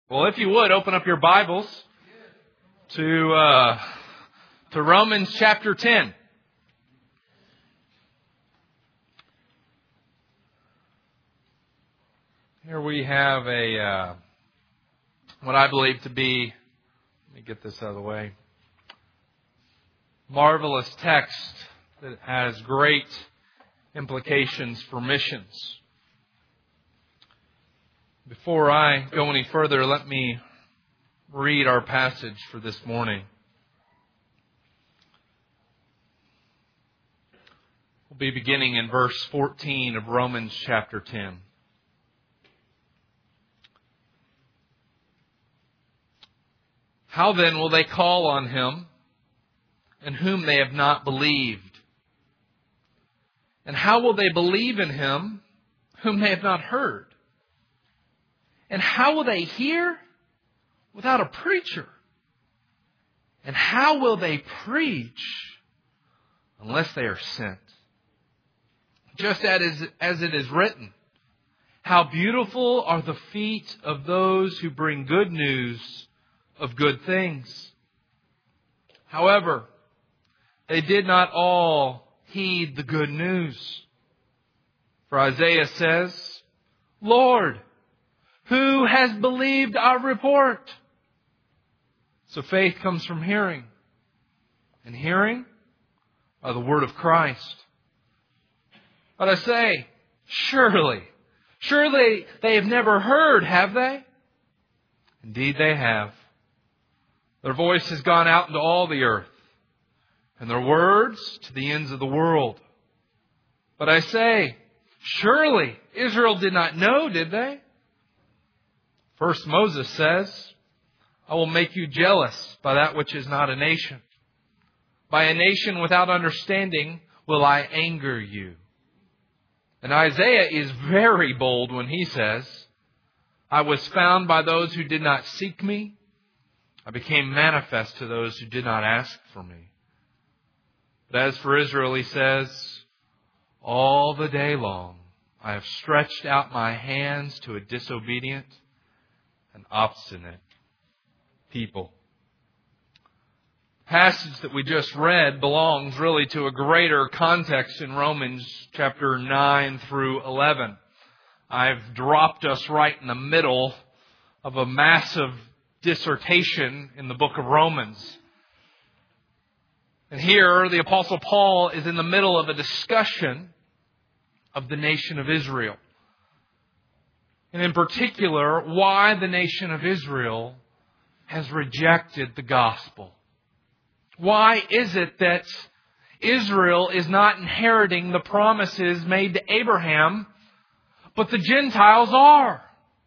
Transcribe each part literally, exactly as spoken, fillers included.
Well, if you would, open up your Bibles to uh, to Romans chapter ten. Here we have a uh, what I believe to be, let me get this out of the way, marvelous text that has great implications for missions. Before I go any further, let me read our passage for this morning. We'll be beginning in verse fourteen of Romans chapter ten. How then will they call on him in whom they have not believed? And how will they believe in him whom they have not heard? And how will they hear without a preacher? And how will they preach unless they are sent? Just as, as it is written, how beautiful are the feet of those who bring good news of good things. However, they did not all heed the good news. For Isaiah says, Lord, who has believed our report? So faith comes from hearing, and hearing by the word of Christ. But I say, surely, surely they have never heard, have they? Indeed they have. Their voice has gone out into all the earth, and their words to the ends of the world. But I say, surely Israel did not know, did they? First Moses says, I will make you jealous by that which is not a nation. By a nation without understanding will I anger you. And Isaiah is very bold when he says, I was found by those who did not seek me. I became manifest to those who did not ask for me. But as for Israel, he says, all the day long I have stretched out my hands to a disobedient and obstinate people. The passage that we just read belongs really to a greater context in Romans chapter nine through eleven. I've dropped us right in the middle of a massive dissertation in the book of Romans. And here the Apostle Paul is in the middle of a discussion of the nation of Israel. And in particular, why the nation of Israel has rejected the gospel. Why is it that Israel is not inheriting the promises made to Abraham, but the Gentiles are?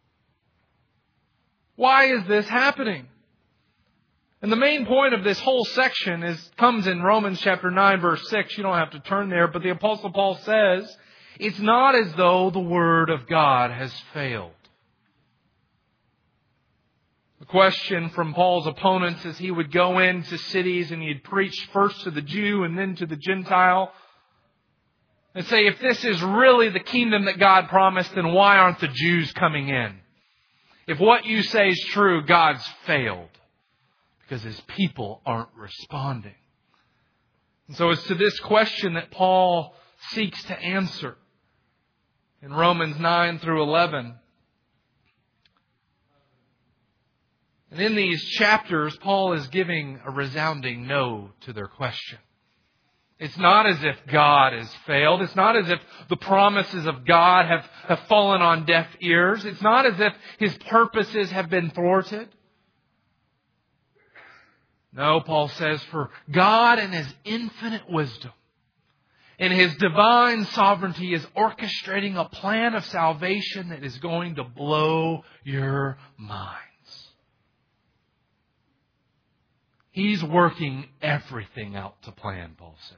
Why is this happening? And the main point of this whole section is comes in Romans chapter nine, verse six. You don't have to turn there, but the Apostle Paul says, it's not as though the Word of God has failed. The question from Paul's opponents as he would go into cities and he'd preach first to the Jew and then to the Gentile and say, if this is really the kingdom that God promised, then why aren't the Jews coming in? If what you say is true, God's failed because His people aren't responding. And so it's to this question that Paul seeks to answer in Romans nine through eleven. And in these chapters, Paul is giving a resounding no to their question. It's not as if God has failed. It's not as if the promises of God have, have fallen on deaf ears. It's not as if His purposes have been thwarted. No, Paul says, for God in His infinite wisdom, in His divine sovereignty, is orchestrating a plan of salvation that is going to blow your minds. He's working everything out to plan, Paul says.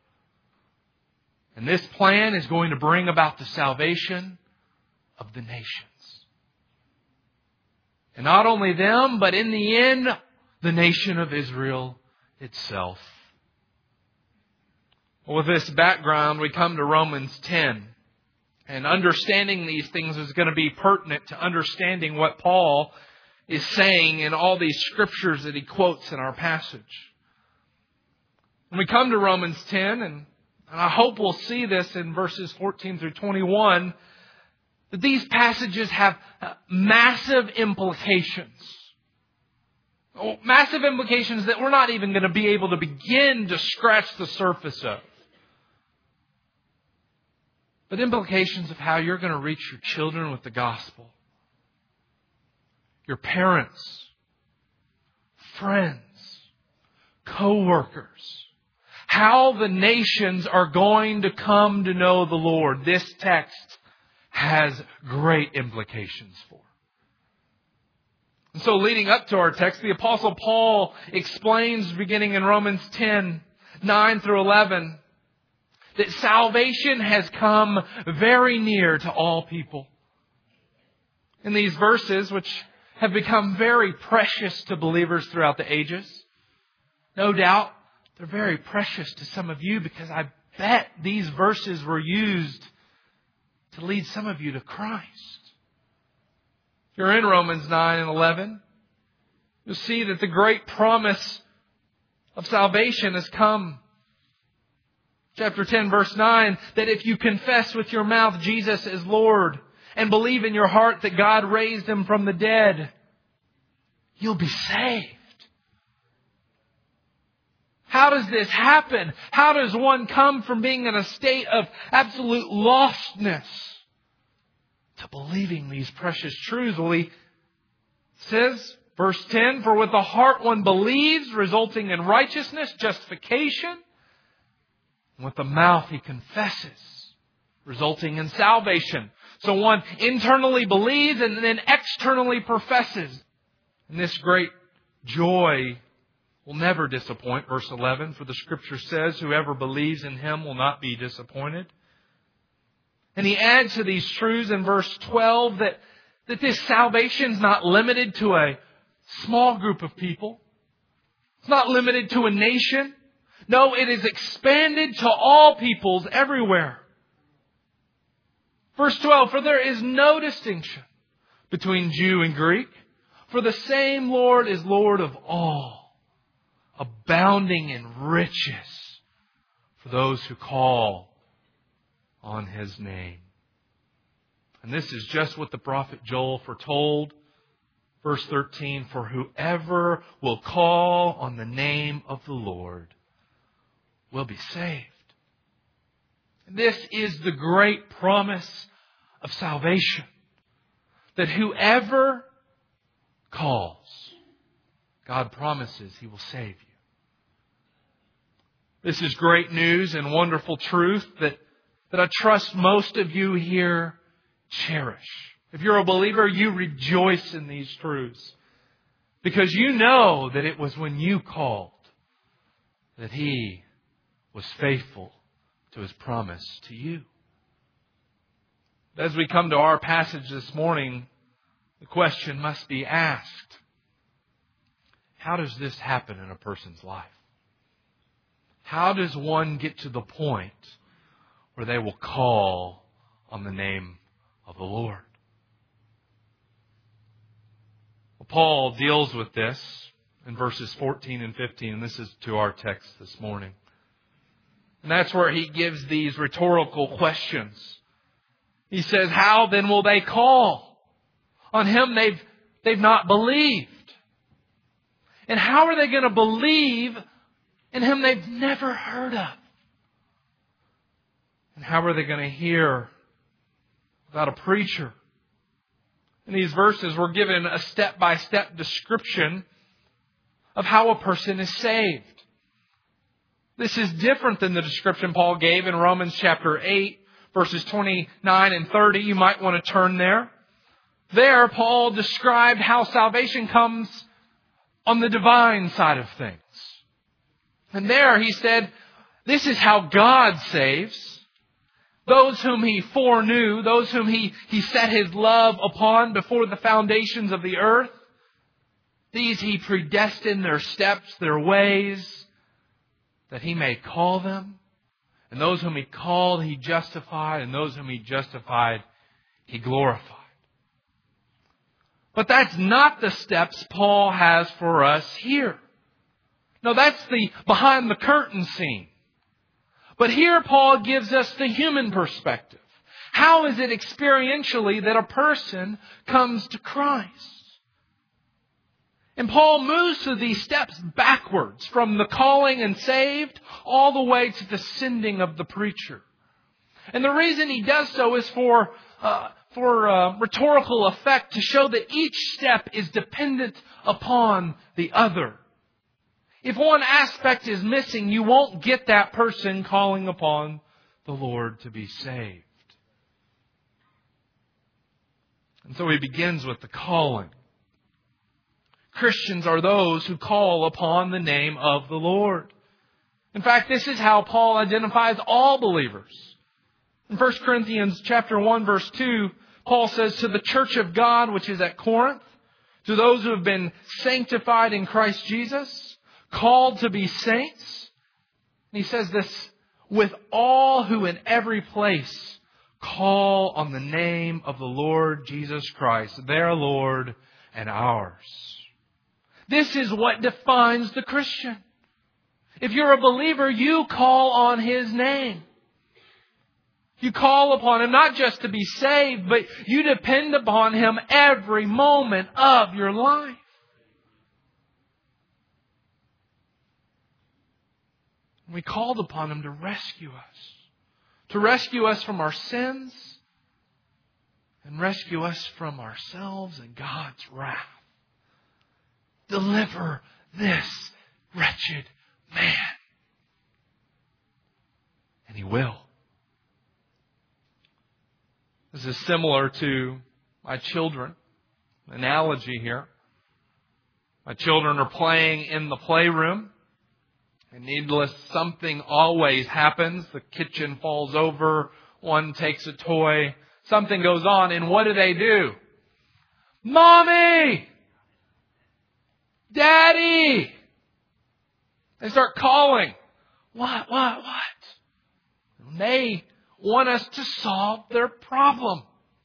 And this plan is going to bring about the salvation of the nations. And not only them, but in the end, the nation of Israel itself. With this background, we come to Romans ten. And understanding these things is going to be pertinent to understanding what Paul is saying in all these scriptures that he quotes in our passage. When we come to Romans ten, and, and I hope we'll see this in verses fourteen through twenty-one, that these passages have massive implications. Massive implications that we're not even going to be able to begin to scratch the surface of. But implications of how you're going to reach your children with the gospel. Your parents, friends, co-workers. How the nations are going to come to know the Lord. This text has great implications for. And so leading up to our text, the Apostle Paul explains, beginning in Romans ten, nine through eleven, that salvation has come very near to all people. In these verses, which have become very precious to believers throughout the ages, no doubt they're very precious to some of you, because I bet these verses were used to lead some of you to Christ. If you're in Romans nine and eleven, you'll see that the great promise of salvation has come. Chapter ten, verse nine, that if you confess with your mouth Jesus is Lord and believe in your heart that God raised Him from the dead, you'll be saved. How does this happen? How does one come from being in a state of absolute lostness to believing these precious truths? Well, he says, verse ten, for with the heart one believes, resulting in righteousness, justification. And with the mouth he confesses, resulting in salvation. So one internally believes and then externally professes. And this great joy will never disappoint. Verse eleven, for the Scripture says, whoever believes in Him will not be disappointed. And he adds to these truths in verse twelve that, that this salvation is not limited to a small group of people. It's not limited to a nation. No, it is expanded to all peoples everywhere. Verse twelve, for there is no distinction between Jew and Greek, for the same Lord is Lord of all, abounding in riches for those who call on His name. And this is just what the prophet Joel foretold. Verse thirteen, for whoever will call on the name of the Lord will be saved. This is the great promise of salvation. That whoever calls, God promises He will save you. This is great news and wonderful truth that, that I trust most of you here cherish. If you're a believer, you rejoice in these truths. Because you know that it was when you called that He was faithful to His promise to you. As we come to our passage this morning, the question must be asked, how does this happen in a person's life? How does one get to the point where they will call on the name of the Lord? Well, Paul deals with this in verses fourteen and fifteen, and this is to our text this morning. And that's where he gives these rhetorical questions. He says, how then will they call? On Him they've, they've not believed. And how are they going to believe in Him they've never heard of? And how are they going to hear without a preacher? In these verses, we're given a step-by-step description of how a person is saved. This is different than the description Paul gave in Romans chapter eight, verses twenty-nine and thirty. You might want to turn there. There, Paul described how salvation comes on the divine side of things. And there he said, this is how God saves. Those whom He foreknew, those whom He, he set His love upon before the foundations of the earth. These He predestined their steps, their ways, that He may call them. And those whom He called, He justified. And those whom He justified, He glorified. But that's not the steps Paul has for us here. No, that's the behind the curtain scene. But here Paul gives us the human perspective. How is it experientially that a person comes to Christ? And Paul moves through these steps backwards from the calling and saved all the way to the sending of the preacher. And the reason he does so is for uh, for uh, rhetorical effect, to show that each step is dependent upon the other. If one aspect is missing, you won't get that person calling upon the Lord to be saved. And so he begins with the calling. Christians are those who call upon the name of the Lord. In fact, this is how Paul identifies all believers. In First Corinthians chapter one, verse two, Paul says, to the church of God which is at Corinth, to those who have been sanctified in Christ Jesus, called to be saints. And he says this, with all who in every place call on the name of the Lord Jesus Christ, their Lord and ours. This is what defines the Christian. If you're a believer, you call on His name. You call upon Him not just to be saved, but you depend upon Him every moment of your life. We called upon Him to rescue us. To rescue us from our sins and rescue us from ourselves and God's wrath. Deliver this wretched man. And He will. This is similar to my children. Analogy here. My children are playing in the playroom. And needless, something always happens. The kitchen falls over. One takes a toy. Something goes on. And what do they do? Mommy! Daddy! They start calling. What, what, what? And they want us to solve their problem.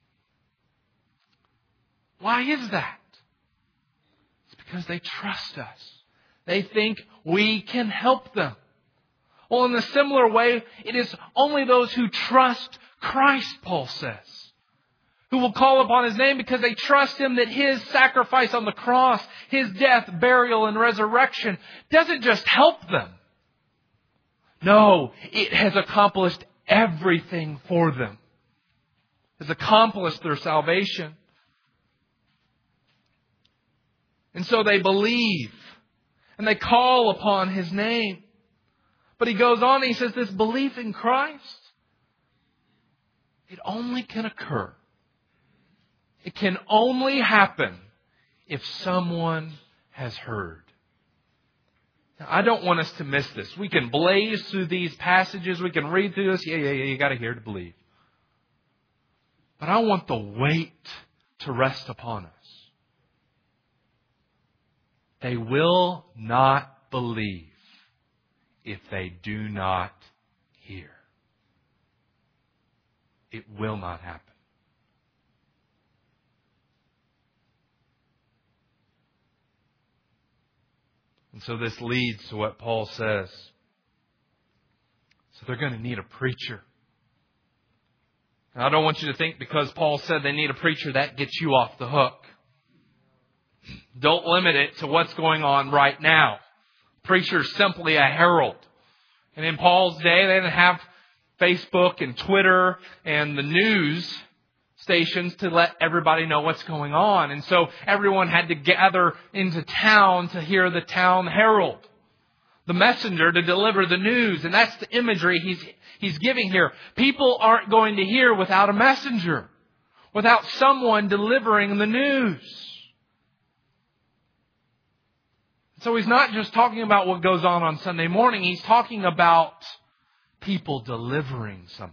Why is that? It's because they trust us. They think we can help them. Well, in a similar way, it is only those who trust Christ, Paul says, who will call upon His name because they trust Him that His sacrifice on the cross, His death, burial, and resurrection doesn't just help them. No, it has accomplished everything for them. It has accomplished their salvation. And so they believe. And they call upon His name. But he goes on and he says this belief in Christ, it only can occur. It can only happen if someone has heard. Now, I don't want us to miss this. We can blaze through these passages. We can read through this. Yeah, yeah, yeah, you got to hear to believe. But I want the weight to rest upon us. They will not believe if they do not hear. It will not happen. And so this leads to what Paul says. So they're going to need a preacher. Now, I don't want you to think because Paul said they need a preacher, that gets you off the hook. Don't limit it to what's going on right now. Preacher's simply a herald. And in Paul's day, they didn't have Facebook and Twitter and the news stations to let everybody know what's going on. And so everyone had to gather into town to hear the town herald, the messenger to deliver the news. And that's the imagery he's, he's giving here. People aren't going to hear without a messenger, without someone delivering the news. So he's not just talking about what goes on on Sunday morning. He's talking about people delivering something.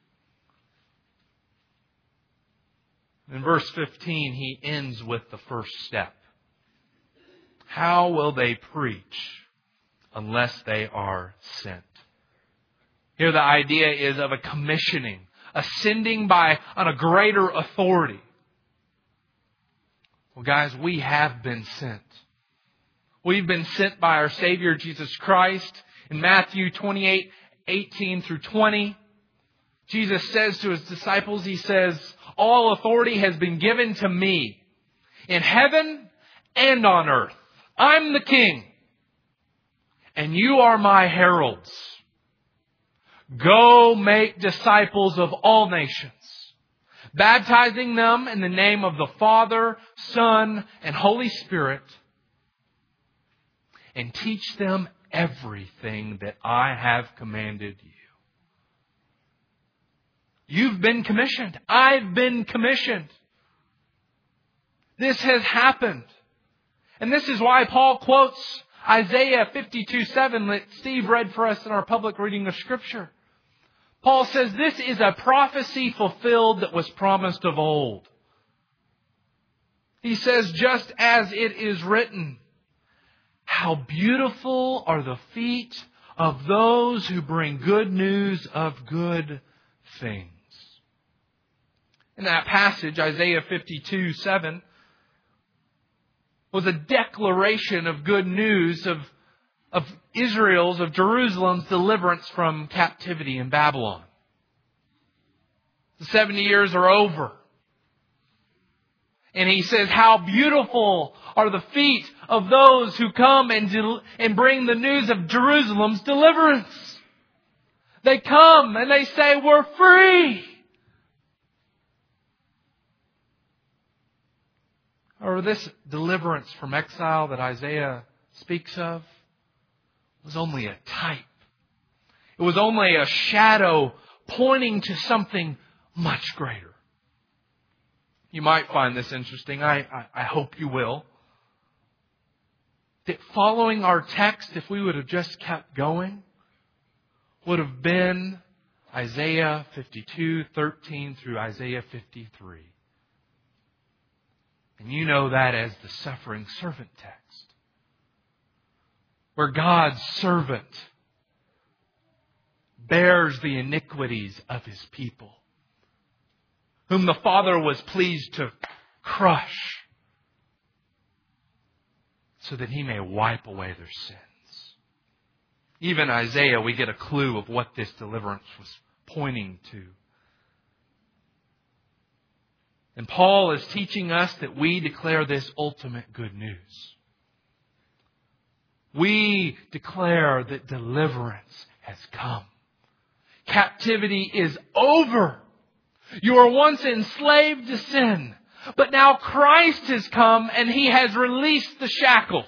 In verse fifteen, he ends with the first step. How will they preach unless they are sent? Here the idea is of a commissioning, a sending by on a greater authority. Well, guys, we have been sent. We've been sent by our Savior Jesus Christ. In Matthew twenty-eight, eighteen through twenty, Jesus says to His disciples, He says, all authority has been given to me in heaven and on earth. I'm the King, and you are my heralds. Go make disciples of all nations, baptizing them in the name of the Father, Son, and Holy Spirit, and teach them everything that I have commanded you. You've been commissioned. I've been commissioned. This has happened. And this is why Paul quotes Isaiah fifty-two seven that Steve read for us in our public reading of Scripture. Paul says this is a prophecy fulfilled that was promised of old. He says, just as it is written, how beautiful are the feet of those who bring good news of good things. In that passage, Isaiah fifty-two seven was a declaration of good news of, of Israel's, of Jerusalem's deliverance from captivity in Babylon. The seventy years are over. And he says, how beautiful are the feet of those who come and, del- and bring the news of Jerusalem's deliverance. They come and they say, we're free. Or this deliverance from exile that Isaiah speaks of was only a type. It was only a shadow pointing to something much greater. You might find this interesting. I, I, I hope you will. That following our text, if we would have just kept going, would have been Isaiah fifty-two thirteen through Isaiah fifty-three. And you know that as the suffering servant text, where God's servant bears the iniquities of His people, whom the Father was pleased to crush, so that He may wipe away their sins. Even Isaiah, we get a clue of what this deliverance was pointing to. And Paul is teaching us that we declare this ultimate good news. We declare that deliverance has come. Captivity is over. You were once enslaved to sin, but now Christ has come and He has released the shackles.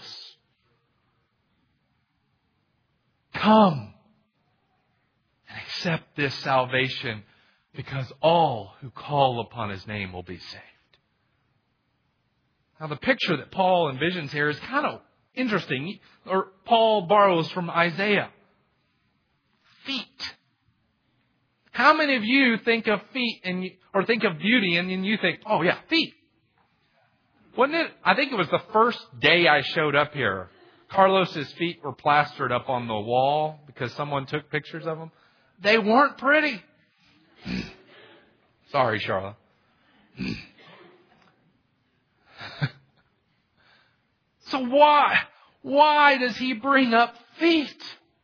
Come and accept this salvation, because all who call upon His name will be saved. Now, the picture that Paul envisions here is kind of interesting, or Paul borrows from Isaiah. Feet. How many of you think of feet and you, or think of beauty and, and you think, oh yeah, feet? Wasn't it? I think it was the first day I showed up here. Carlos's feet were plastered up on the wall because someone took pictures of them. They weren't pretty. Sorry, Charlotte. So why, why does he bring up feet?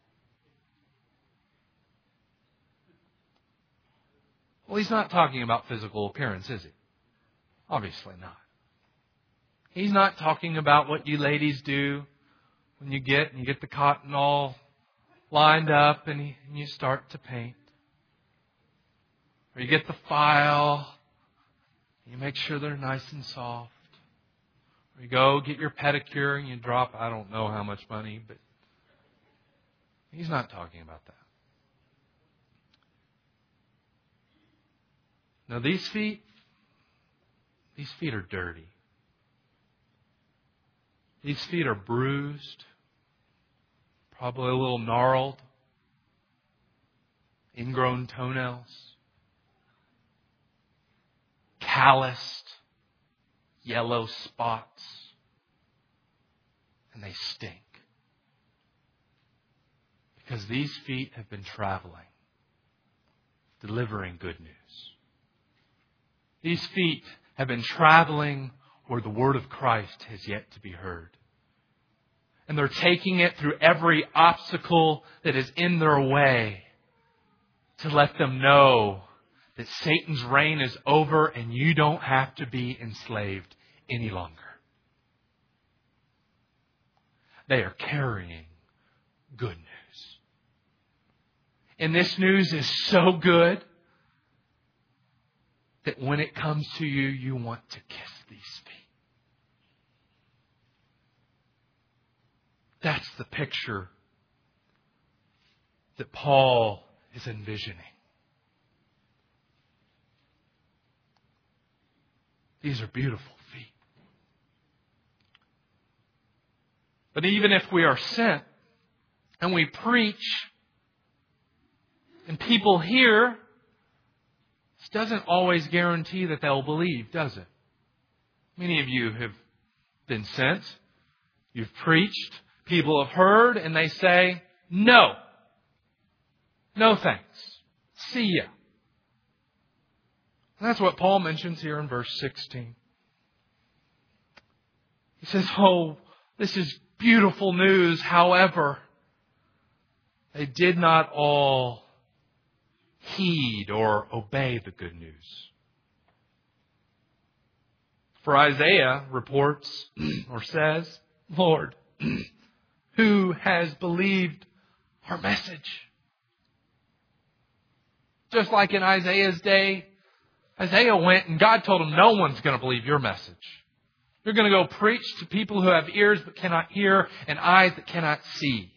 Well, he's not talking about physical appearance, is he? Obviously not. He's not talking about what you ladies do when you get and you get the cotton all lined up and you start to paint. Or you get the file, you make sure they're nice and soft. Or you go get your pedicure and you drop, I don't know how much money, but he's not talking about that. Now these feet, these feet are dirty. These feet are bruised, probably a little gnarled, ingrown toenails, calloused, yellow spots, and they stink. Because these feet have been traveling, delivering good news. These feet have been traveling where the word of Christ has yet to be heard. And they're taking it through every obstacle that is in their way to let them know that Satan's reign is over and you don't have to be enslaved any longer. They are carrying good news. And this news is so good that when it comes to you, you want to kiss these feet. That's the picture that Paul is envisioning. These are beautiful feet. But even if we are sent and we preach and people hear, this doesn't always guarantee that they'll believe, does it? Many of you have been sent, you've preached, people have heard, and they say, no. No thanks. See ya. And that's what Paul mentions here in verse sixteen. He says, oh, this is beautiful news. However, they did not all heed or obey the good news. For Isaiah reports or says, Lord, who has believed our message? Just like in Isaiah's day, Isaiah went and God told him, no one's going to believe your message. You're going to go preach to people who have ears but cannot hear and eyes that cannot see.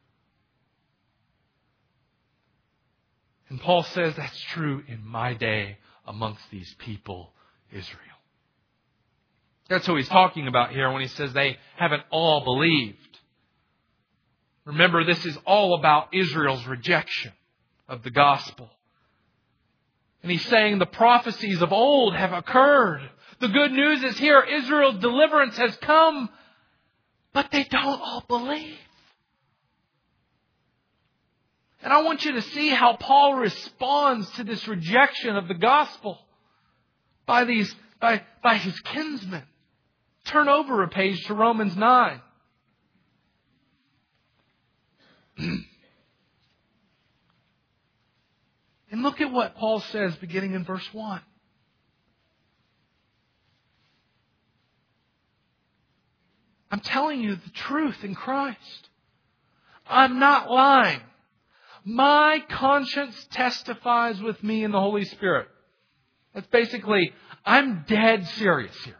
And Paul says that's true in my day amongst these people, Israel. That's who he's talking about here when he says they haven't all believed. Remember, this is all about Israel's rejection of the gospel. And he's saying the prophecies of old have occurred. The good news is here. Israel's deliverance has come. But they don't all believe. And I want you to see how Paul responds to this rejection of the gospel by these by, by his kinsmen. Turn over a page to Romans nine. And look at what Paul says beginning in verse one. I'm telling you the truth in Christ. I'm not lying. My conscience testifies with me in the Holy Spirit. That's basically, I'm dead serious here.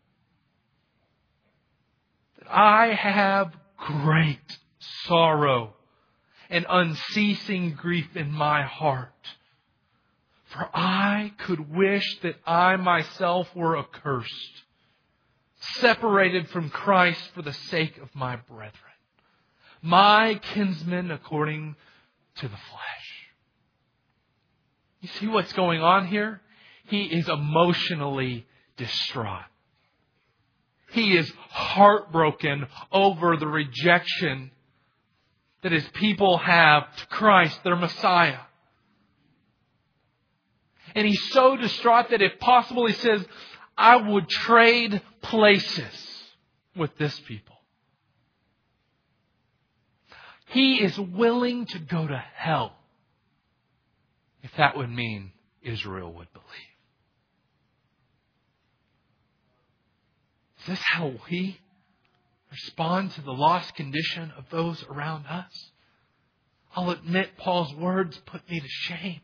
That I have great sorrow and unceasing grief in my heart. For I could wish that I myself were accursed, separated from Christ for the sake of my brethren, my kinsmen according to the flesh. You see what's going on here? He is emotionally distraught. He is heartbroken over the rejection that his people have to Christ, their Messiah. And he's so distraught that if possible, he says, I would trade places with this people. He is willing to go to hell if that would mean Israel would believe. Is this how we respond to the lost condition of those around us? I'll admit Paul's words put me to shame.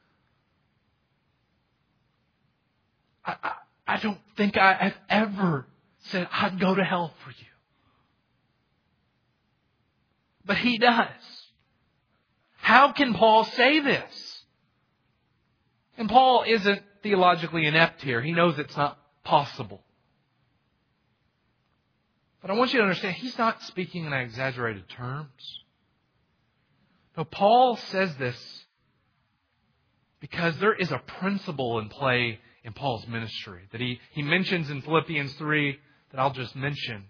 I, I, I don't think I have ever said I'd go to hell for you. But he does. How can Paul say this? And Paul isn't theologically inept here. He knows it's not possible. But I want you to understand, he's not speaking in exaggerated terms. No, Paul says this because there is a principle in play in Paul's ministry that he, he mentions in Philippians three that I'll just mention.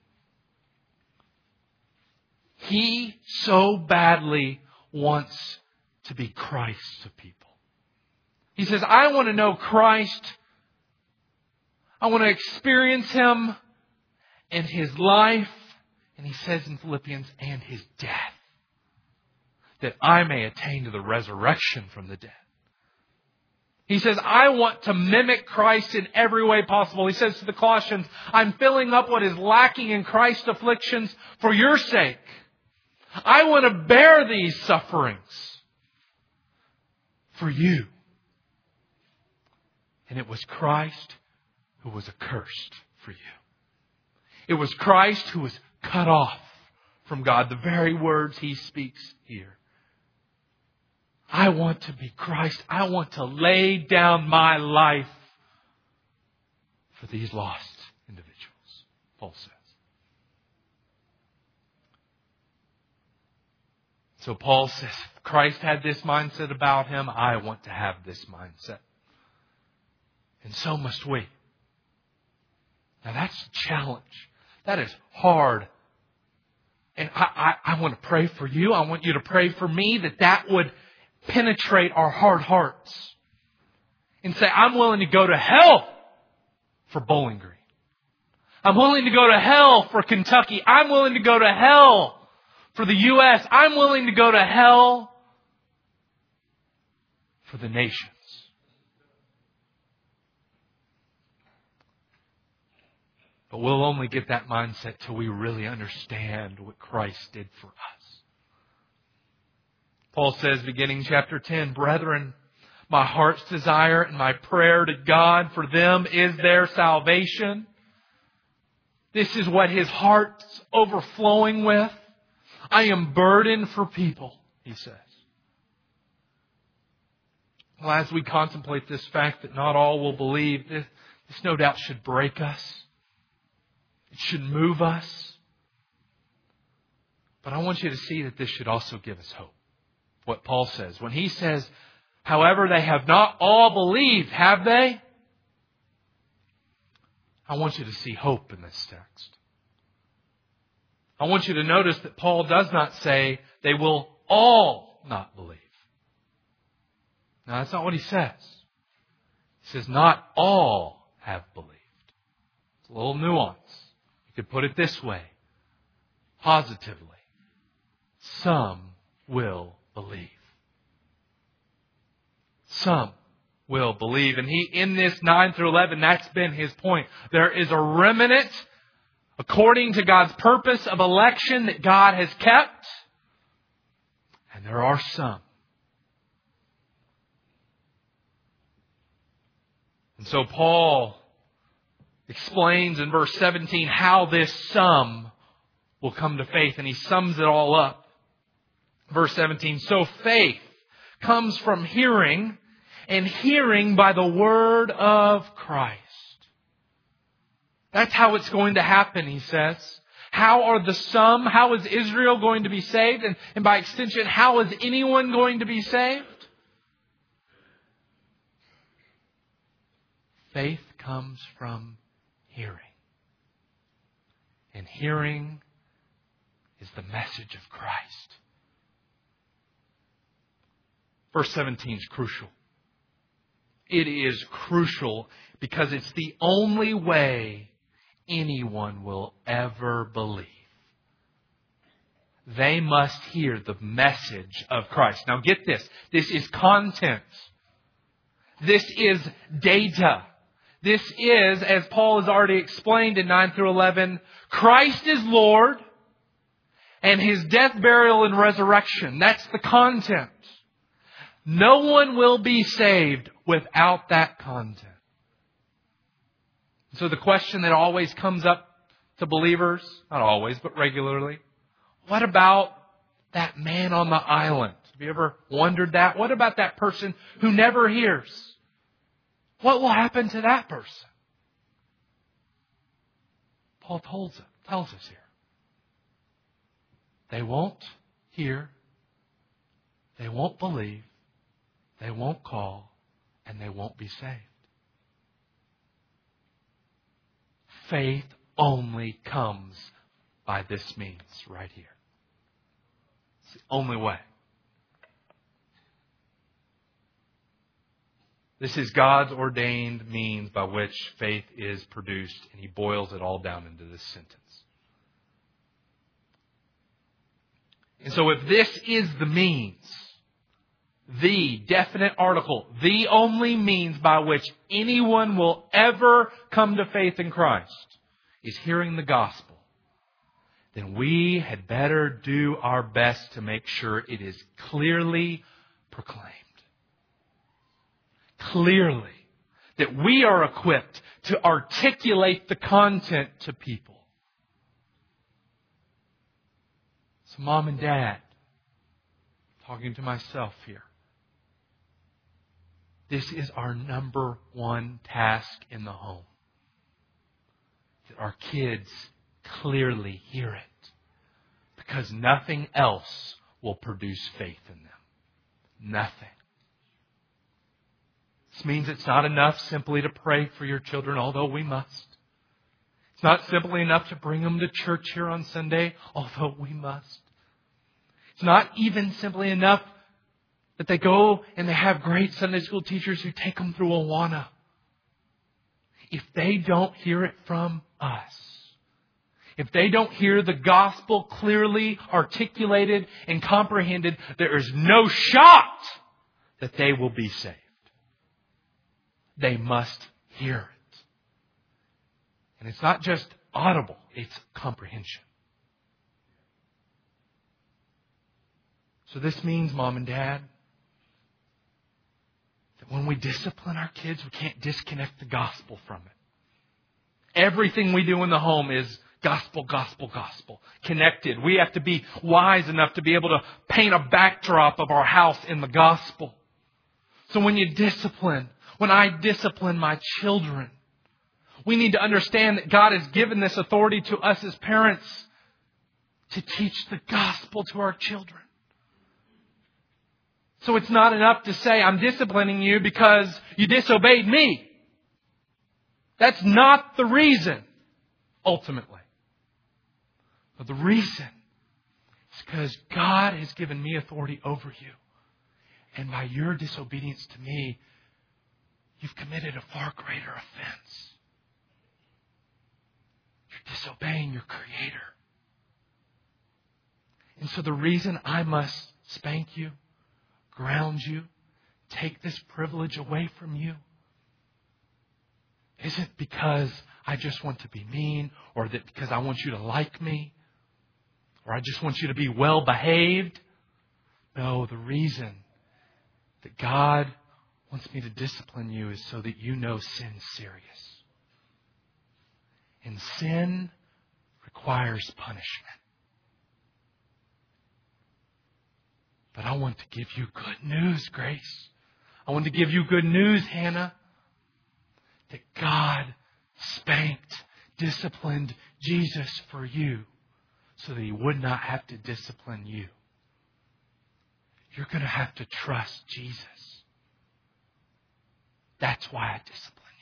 He so badly wants to be Christ to people. He says, I want to know Christ. I want to experience Him in His life. And He says in Philippians, and His death, that I may attain to the resurrection from the dead. He says, I want to mimic Christ in every way possible. He says to the Colossians, I'm filling up what is lacking in Christ's afflictions for your sake. I want to bear these sufferings for you. And it was Christ who was accursed for you. It was Christ who was cut off from God. The very words He speaks here. I want to be Christ. I want to lay down my life for these lost individuals, Paul says. So Paul says, if Christ had this mindset about Him, I want to have this mindset. And so must we. Now that's a challenge. That is hard. And I, I, I want to pray for you. I want you to pray for me that that would penetrate our hard hearts. And say, I'm willing to go to hell for Bowling Green. I'm willing to go to hell for Kentucky. I'm willing to go to hell for the U S. I'm willing to go to hell for the nations. But we'll only get that mindset till we really understand what Christ did for us. Paul says, beginning chapter ten, brethren, my heart's desire and my prayer to God for them is their salvation. This is what his heart's overflowing with. I am burdened for people, he says. Well, as we contemplate this fact that not all will believe, this, this no doubt should break us. It should move us. But I want you to see that this should also give us hope. What Paul says. When he says, however, they have not all believed, have they? I want you to see hope in this text. I want you to notice that Paul does not say they will all not believe. Now, that's not what he says. He says not all have believed. It's a little nuance. You could put it this way. Positively. Some will believe. Some will believe. And he, in this nine through eleven, that's been his point. There is a remnant, according to God's purpose of election, that God has kept. And there are some. And so Paul explains in verse seventeen how this some will come to faith. And he sums it all up. Verse seventeen, so faith comes from hearing, and hearing by the word of Christ. That's how it's going to happen, he says. How are the some, how is Israel going to be saved? And, and by extension, how is anyone going to be saved? Faith comes from hearing. And hearing is the message of Christ. Verse seventeen is crucial. It is crucial because it's the only way anyone will ever believe. They must hear the message of Christ. Now get this. This is content. This is data. This is, as Paul has already explained in nine through eleven, Christ is Lord and His death, burial, and resurrection. That's the content. No one will be saved without that content. So the question that always comes up to believers, not always, but regularly, what about that man on the island? Have you ever wondered that? What about that person who never hears? What will happen to that person? Paul tells us, tells us here. They won't hear. They won't believe. They won't call, and they won't be saved. Faith only comes by this means right here. It's the only way. This is God's ordained means by which faith is produced, and He boils it all down into this sentence. And so if this is the means, the definite article, the only means by which anyone will ever come to faith in Christ is hearing the gospel, then we had better do our best to make sure it is clearly proclaimed. Clearly. That we are equipped to articulate the content to people. So Mom and Dad, talking to myself here, this is our number one task in the home. That our kids clearly hear it. Because nothing else will produce faith in them. Nothing. This means it's not enough simply to pray for your children, although we must. It's not simply enough to bring them to church here on Sunday, although we must. It's not even simply enough that they go and they have great Sunday school teachers who take them through Awana. If they don't hear it from us, if they don't hear the gospel clearly articulated and comprehended, there is no shot that they will be saved. They must hear it. And it's not just audible, it's comprehension. So this means, Mom and Dad, that when we discipline our kids, we can't disconnect the gospel from it. Everything we do in the home is gospel, gospel, gospel. Connected. We have to be wise enough to be able to paint a backdrop of our house in the gospel. So when you discipline, when I discipline my children, we need to understand that God has given this authority to us as parents to teach the gospel to our children. So it's not enough to say, I'm disciplining you because you disobeyed me. That's not the reason, ultimately. But the reason is because God has given me authority over you. And by your disobedience to me, you've committed a far greater offense. You're disobeying your Creator. And so the reason I must spank you, ground you, take this privilege away from you, isn't because I just want to be mean, or that because I want you to like me, or I just want you to be well behaved. No, the reason that God wants me to discipline you is so that you know sin's serious. And sin requires punishment. But I want to give you good news, Grace. I want to give you good news, Hannah. That God spanked, disciplined Jesus for you so that He would not have to discipline you. You're going to have to trust Jesus. That's why I discipline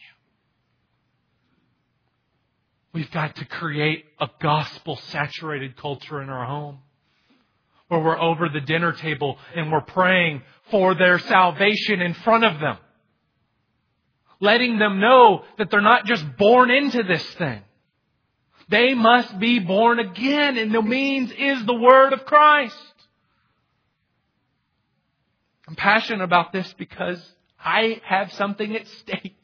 you. We've got to create a gospel-saturated culture in our home, where we're over the dinner table and we're praying for their salvation in front of them. Letting them know that they're not just born into this thing. They must be born again, and the means is the Word of Christ. I'm passionate about this because I have something at stake.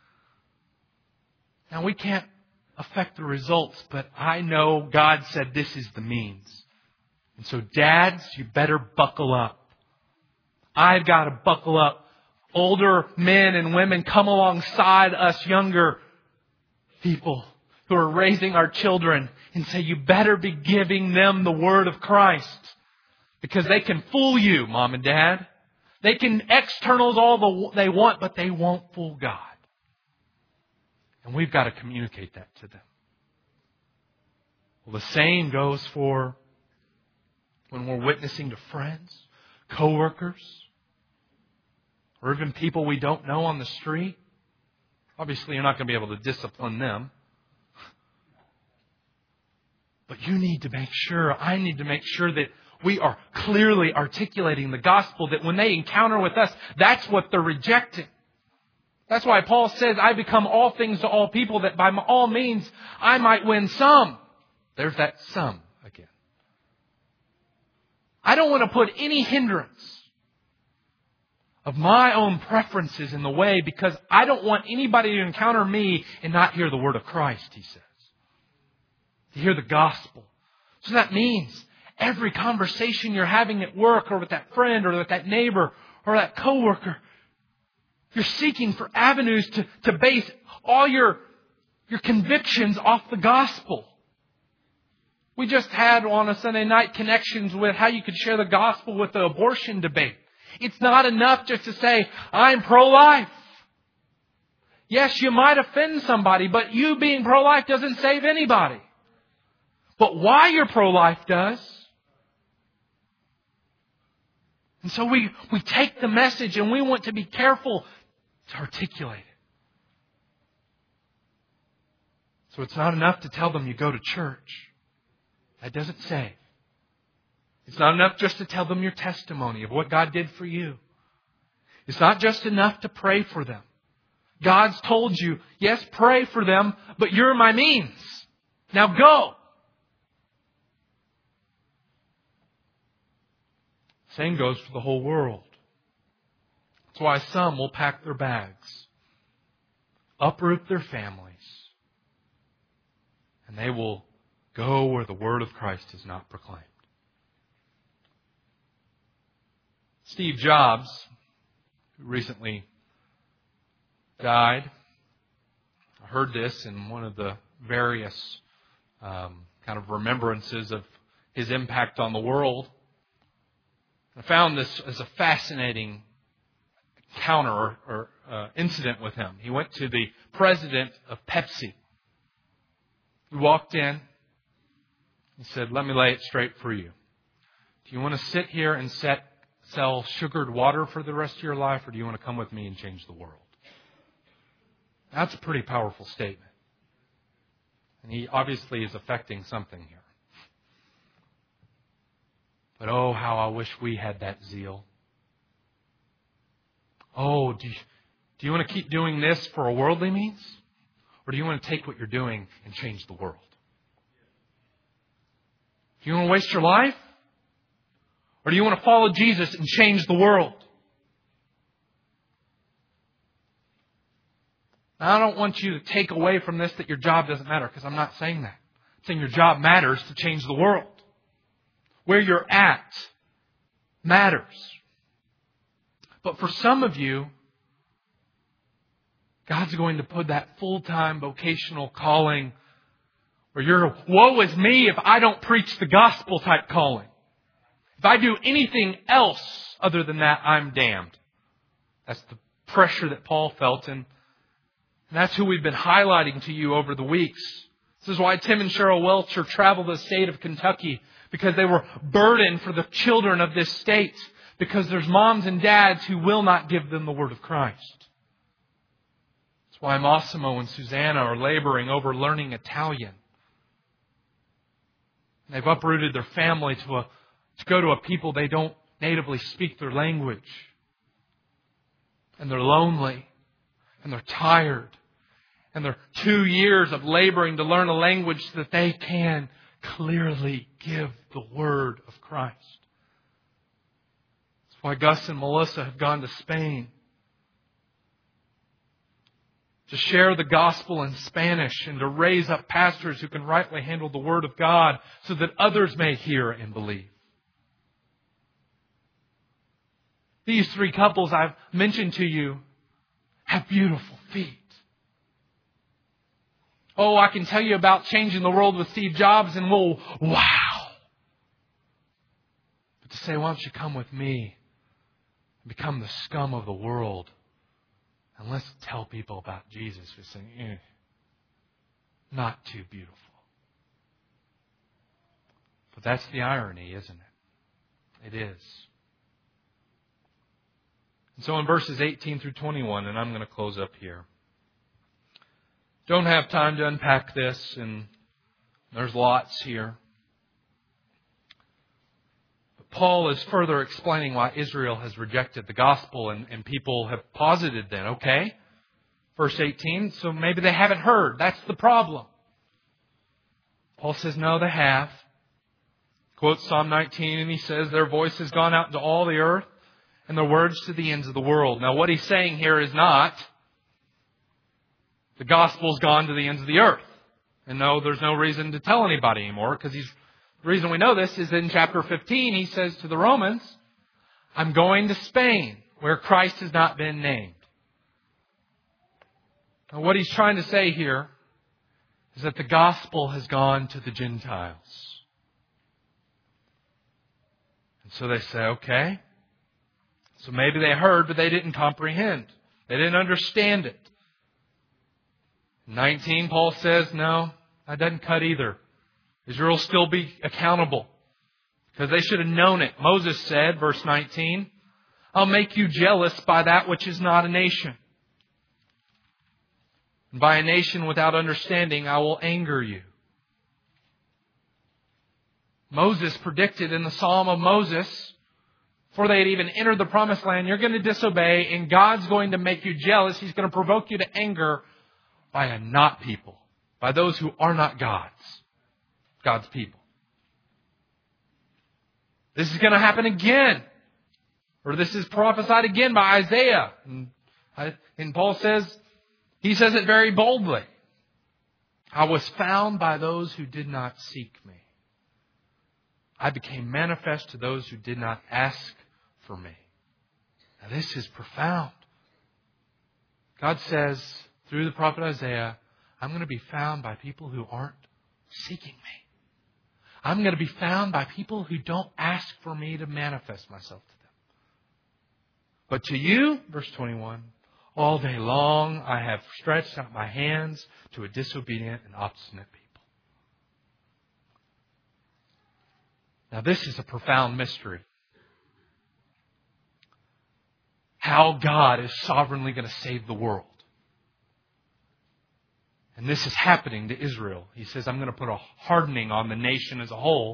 Now, we can't affect the results, but I know God said this is the means. And so, dads, you better buckle up. I've got to buckle up. Older men and women, come alongside us younger people who are raising our children and say, you better be giving them the Word of Christ. Because they can fool you, Mom and Dad. They can externals all the they want, but they won't fool God. And we've got to communicate that to them. Well, the same goes for when we're witnessing to friends, coworkers, or even people we don't know on the street. Obviously, you're not going to be able to discipline them. But you need to make sure, I need to make sure that we are clearly articulating the gospel, that when they encounter with us, that's what they're rejecting. That's why Paul says, I become all things to all people, that by all means I might win some. There's that some again. I don't want to put any hindrance of my own preferences in the way, because I don't want anybody to encounter me and not hear the word of Christ, he says. To hear the gospel. So that means every conversation you're having at work or with that friend or with that neighbor or that coworker, you're seeking for avenues to, to base all your, your convictions off the gospel. We just had on a Sunday night connections with how you could share the gospel with the abortion debate. It's not enough just to say, I'm pro-life. Yes, you might offend somebody, but you being pro-life doesn't save anybody. But why you're pro-life does. And so we, we take the message and we want to be careful to articulate it. So it's not enough to tell them you go to church. That doesn't save. It's not enough just to tell them your testimony of what God did for you. It's not just enough to pray for them. God's told you, yes, pray for them, but you're my means. Now go. Same goes for the whole world. That's why some will pack their bags, uproot their families, and they will go where the word of Christ is not proclaimed. Steve Jobs, who recently died, I heard this in one of the various um, kind of remembrances of his impact on the world. I found this as a fascinating encounter or, or uh, incident with him. He went to the president of Pepsi. He walked in. He said, let me lay it straight for you. Do you want to sit here and set, sell sugared water for the rest of your life, or do you want to come with me and change the world? That's a pretty powerful statement. And he obviously is affecting something here. But oh, how I wish we had that zeal. Oh, do you, do you want to keep doing this for a worldly means? Or do you want to take what you're doing and change the world? Do you want to waste your life? Or do you want to follow Jesus and change the world? Now, I don't want you to take away from this that your job doesn't matter, because I'm not saying that. I'm saying your job matters to change the world. Where you're at matters. But for some of you, God's going to put that full-time vocational calling where you're, woe is me if I don't preach the gospel type calling. If I do anything else other than that, I'm damned. That's the pressure that Paul felt, and that's who we've been highlighting to you over the weeks. This is why Tim and Cheryl Welcher traveled the state of Kentucky, because they were burdened for the children of this state, because there's moms and dads who will not give them the word of Christ. That's why Massimo and Susanna are laboring over learning Italian. They've uprooted their family to a to go to a people they don't natively speak their language. And they're lonely. And they're tired. And they're two years of laboring to learn a language so that they can clearly give the word of Christ. That's why Gus and Melissa have gone to Spain to share the gospel in Spanish and to raise up pastors who can rightly handle the word of God so that others may hear and believe. These three couples I've mentioned to you have beautiful feet. Oh, I can tell you about changing the world with Steve Jobs and we'll, wow. But to say, why don't you come with me and become the scum of the world and let's tell people about Jesus, we're saying, eh, not too beautiful. But that's the irony, isn't it? It is. And so in verses eighteen through twenty-one, and I'm going to close up here. Don't have time to unpack this, and there's lots here. But Paul is further explaining why Israel has rejected the gospel, and, and people have posited then, okay, Verse eighteen, so maybe they haven't heard. That's the problem. Paul says, no, they have. Quotes Psalm nineteen, and he says, their voice has gone out into all the earth, and their words to the ends of the world. Now, what he's saying here is not, the gospel's gone to the ends of the earth. And no, there's no reason to tell anybody anymore, because he's, the reason we know this is in chapter fifteen, he says to the Romans, I'm going to Spain, where Christ has not been named. Now, what he's trying to say here is that the gospel has gone to the Gentiles. And so they say, okay, so maybe they heard, but they didn't comprehend. They didn't understand it. nineteen, Paul says, no, that doesn't cut either. Israel will still be accountable because they should have known it. Moses said, verse nineteen, I'll make you jealous by that which is not a nation. And by a nation without understanding, I will anger you. Moses predicted in the Psalm of Moses, before they had even entered the promised land, you're going to disobey and God's going to make you jealous. He's going to provoke you to anger by a not people, by those who are not God's, God's people. This is going to happen again. Or this is prophesied again by Isaiah. And, and Paul says, he says it very boldly. I was found by those who did not seek me. I became manifest to those who did not ask for me. Now this is profound. God says through the prophet Isaiah, I'm going to be found by people who aren't seeking me. I'm going to be found by people who don't ask for me to manifest myself to them. But to you, verse twenty-one, all day long I have stretched out my hands to a disobedient and obstinate people. Now this is a profound mystery. How God is sovereignly going to save the world. And this is happening to Israel. He says, I'm going to put a hardening on the nation as a whole.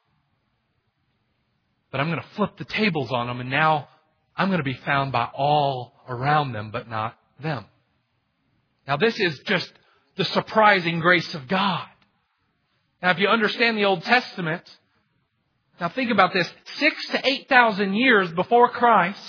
But I'm going to flip the tables on them. And now I'm going to be found by all around them, but not them. Now this is just the surprising grace of God. Now if you understand the Old Testament, now think about this. Six to eight thousand years before Christ,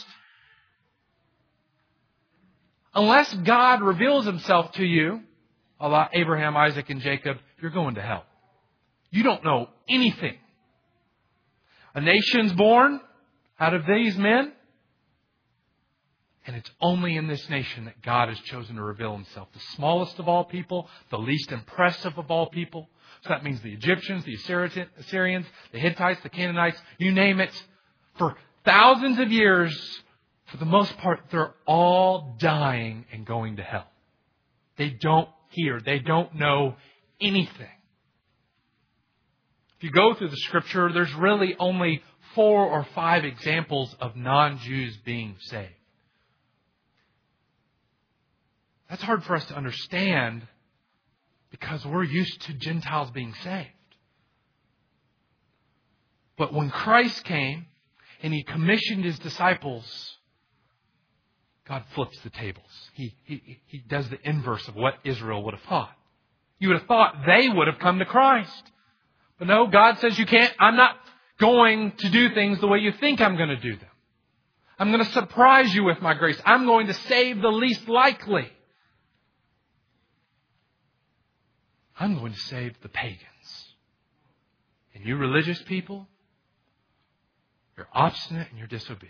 unless God reveals Himself to you, Allah, Abraham, Isaac, and Jacob, you're going to hell. You don't know anything. A nation's born out of these men. And it's only in this nation that God has chosen to reveal Himself. The smallest of all people, the least impressive of all people. So that means the Egyptians, the Assyrians, the Hittites, the Canaanites, you name it. For thousands of years, for the most part, they're all dying and going to hell. They don't hear. They don't know anything. If you go through the Scripture, there's really only four or five examples of non-Jews being saved. That's hard for us to understand because we're used to Gentiles being saved. But when Christ came and He commissioned His disciples, God flips the tables. He, he, he does the inverse of what Israel would have thought. You would have thought they would have come to Christ. But no, God says you can't. I'm not going to do things the way you think I'm going to do them. I'm going to surprise you with my grace. I'm going to save the least likely. I'm going to save the pagans. And you religious people, you're obstinate and you're disobedient.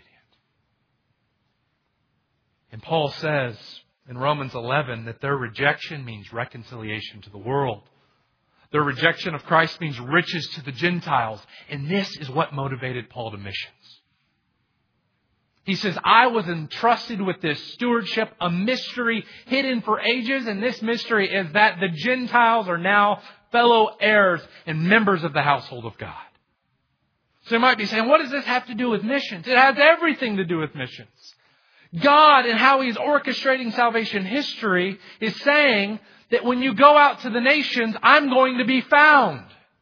And Paul says in Romans eleven that their rejection means reconciliation to the world. Their rejection of Christ means riches to the Gentiles. And this is what motivated Paul to missions. He says, I was entrusted with this stewardship, a mystery hidden for ages. And this mystery is that the Gentiles are now fellow heirs and members of the household of God. So you might be saying, what does this have to do with missions? It has everything to do with missions. God and how He's orchestrating salvation history is saying that when you go out to the nations, I'm going to be found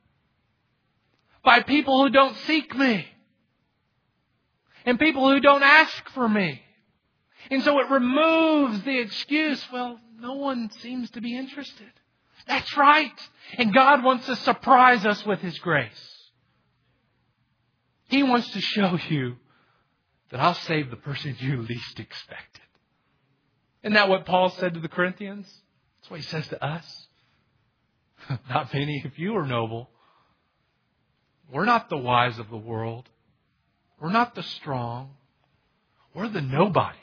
by people who don't seek me. And people who don't ask for me. And so it removes the excuse, well, no one seems to be interested. That's right. And God wants to surprise us with His grace. He wants to show you that I'll save the person you least expected. Isn't that what Paul said to the Corinthians? That's what he says to us. Not many of you are noble. We're not the wise of the world. We're not the strong. We're the nobodies.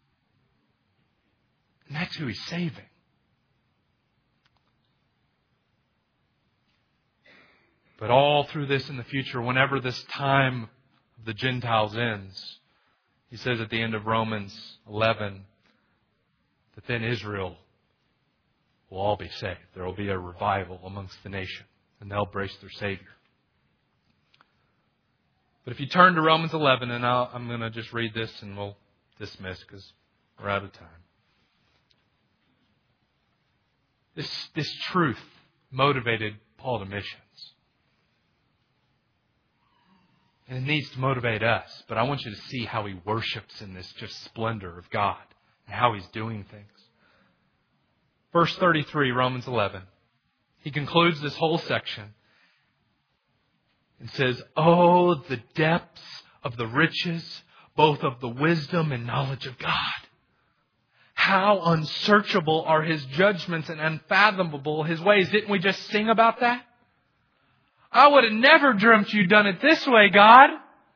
And that's who He's saving. But all through this in the future, whenever this time of the Gentiles ends, he says at the end of Romans eleven that then Israel will all be saved. There will be a revival amongst the nation, and they'll embrace their Savior. But if you turn to Romans eleven, and I'll, I'm going to just read this and we'll dismiss because we're out of time. This, this truth motivated Paul to missions. And it needs to motivate us. But I want you to see how he worships in this just splendor of God and how He's doing things. Verse thirty-three, Romans eleven. He concludes this whole section and says, "Oh, the depths of the riches, both of the wisdom and knowledge of God. How unsearchable are His judgments and unfathomable His ways." Didn't we just sing about that? I would have never dreamt you'd done it this way, God.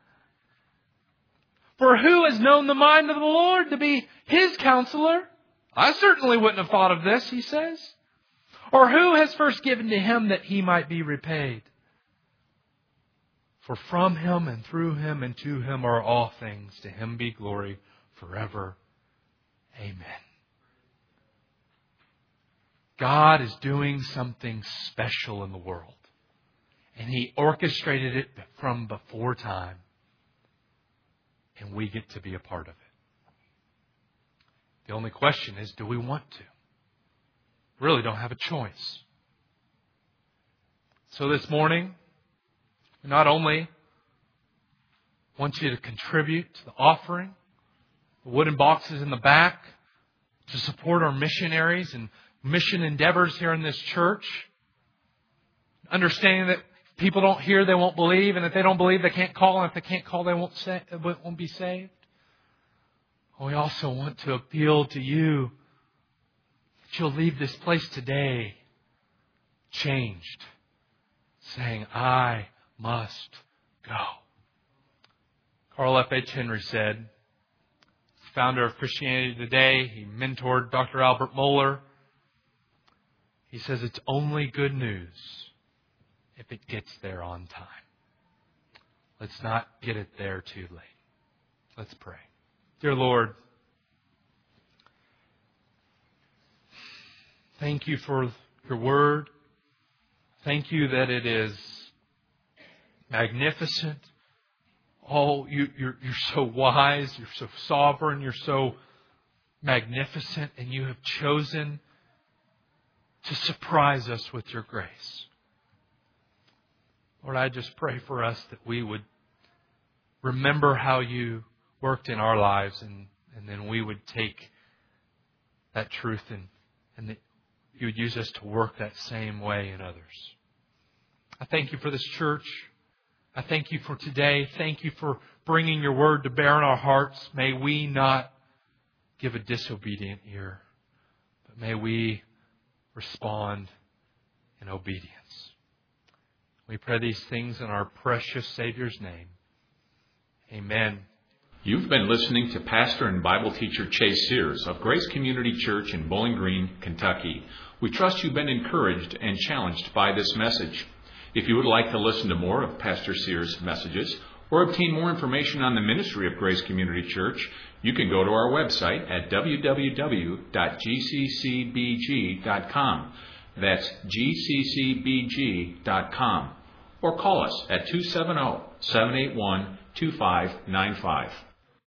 For who has known the mind of the Lord to be His counselor? I certainly wouldn't have thought of this, he says. Or who has first given to Him that He might be repaid? For from Him and through Him and to Him are all things. To Him be glory forever. Amen. God is doing something special in the world. And He orchestrated it from before time. And we get to be a part of it. The only question is, do we want to? We really don't have a choice. So this morning, we not only want you to contribute to the offering, the wooden boxes in the back, to support our missionaries and mission endeavors here in this church, understanding that if people don't hear, they won't believe, and if they don't believe, they can't call, and if they can't call, they won't, say, won't be saved. We also want to appeal to you that you'll leave this place today changed, saying, I must go. Carl F. H. Henry said, founder of Christianity Today, he mentored Doctor Albert Mohler. He says it's only good news if it gets there on time. Let's not get it there too late. Let's pray. Dear Lord, thank You for Your Word. Thank You that it is magnificent. Oh, you, you're, you're so wise. You're so sovereign. You're so magnificent. And You have chosen to surprise us with Your grace. Lord, I just pray for us that we would remember how You worked in our lives, and, and then we would take that truth and, and that You would use us to work that same way in others. I thank You for this church. I thank You for today. Thank You for bringing Your word to bear in our hearts. May we not give a disobedient ear, but may we respond in obedience. We pray these things in our precious Savior's name. Amen. You've been listening to Pastor and Bible teacher Chase Sears of Grace Community Church in Bowling Green, Kentucky. We trust you've been encouraged and challenged by this message. If you would like to listen to more of Pastor Sears' messages or obtain more information on the ministry of Grace Community Church, you can go to our website at w w w dot g c c b g dot com. That's g c c b g dot com. Or call us at two seven zero, seven eight one, two five nine five.